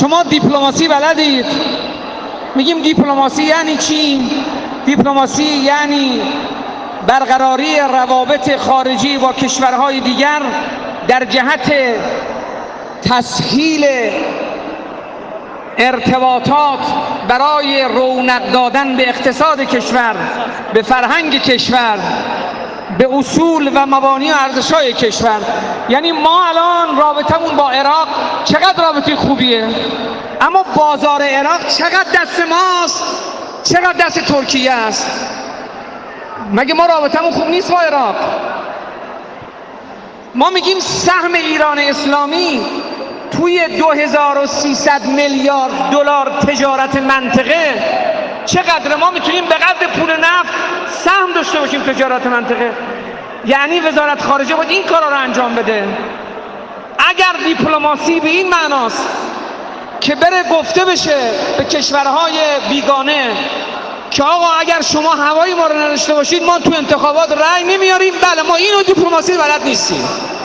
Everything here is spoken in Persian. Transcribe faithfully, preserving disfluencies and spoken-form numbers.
شما دیپلماسی بلدید؟ میگیم دیپلماسی یعنی چی؟ دیپلماسی یعنی برقراری روابط خارجی با کشورهای دیگر در جهت تسهیل ارتباطات برای رونق دادن به اقتصاد کشور، به فرهنگ کشور، به اصول و مبانی و ارزش‌های کشور. یعنی ما الان رابطمون با عراق چقدر رابطه خوبیه، اما بازار عراق چقدر دست ماست، چقدر دست ترکیه است. مگه ما رابطمون خوب نیست با عراق؟ ما میگیم سهم ایران اسلامی توی دو هزار و سیصد میلیارد دلار تجارت منطقه چقدر؟ ما میتونیم به قدر پول نفت سهم داشته باشیم تجارت منطقه. یعنی وزارت خارجه باید این کارا رو انجام بده. اگر دیپلماسی به این معناست که بره گفته بشه به کشورهای بیگانه که آقا اگر شما هوای ما رو نداشته باشید ما تو انتخابات رأی نمیاریم، بله ما اینو دیپلماسی بلد نیستیم.